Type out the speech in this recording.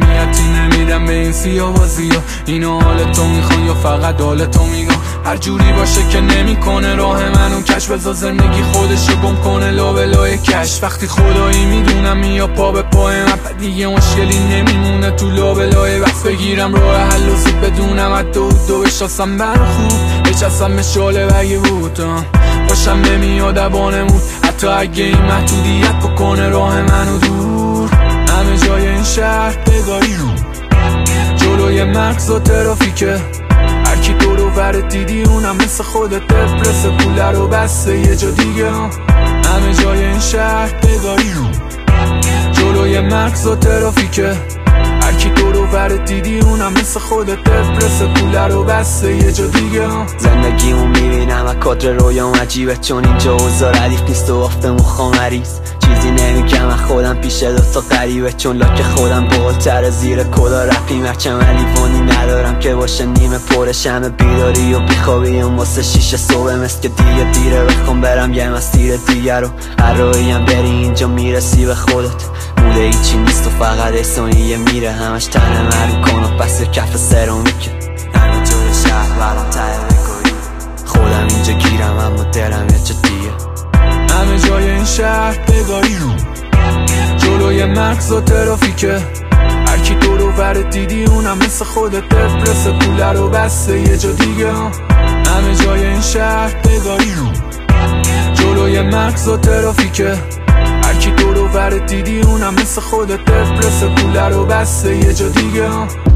اهمیتی نمیدم به این سیاوازی ها. اینو حال تو میخوان یا فقط حال تو میگم؟ هر جوری باشه که نمیکنه راه منو کش، بذار زندگی خودشو گم کنه لا به لای کش. وقتی خدایی میدونم یا پا به پای من دیگه مشکلی نمیمونه تو لا به لای وقت بگیرم راه حل و زود بدونم حتی دو بشناسم بر خوب بچستم به شاله بگه بود باشم نمیاد بانمود حتی اگه این محدودیت بکنه راه منو دور. همه جای این شهر بگاری رو جلوی مغز و ترافیکه، هرکی دور و برت دیدی اونم مثل خودت دپرسه پوله رو بسته یه جا دیگه. همه جای این شهر بگاری رو جلوی مغز و ترافیکه، هرکی دور و برت دیدی اونم مثل خودت دپرسه پوله رو بسته یه جا دیگه. زندگیمو میبینم و کادر رویام عجیبه چون اینجا اوضاع ردیف نیست و آفتمون خامریز. چیزی نمیگم و خودم پیش دوتا غریبه چون لاک خودم بولتر زیر کلا رپیم. هرچم لیوانی ندارم که باشه نیمه پر شمه بیداری و بیخوابیم واسه 6 صبح مثل که دیگه دیره بخوام برم یه مسیر دیگه رو. هر رویم بری اینجا میرسی به خودت موله ایچی نیست و فقط احسانیه میره همش تنه مرو کن و پس کف سرامیکه. همه جور شهر برام ته بگویی خودم اینجا گیرم اما دلم یه چه دیگه. همه جای این شهر بگاری رو جلوی مغز و ترافیکه، هرکی دور و برت دیدی اونم مثل خودت دپرسه پوله رو بسته یه جا دیگه. همه جای این شهر بگاری رو جلوی مغز و ترافیکه، هرکی دور و برت دیدی اونم مثل خودت دپرسه پوله رو بسته یه جا دیگه.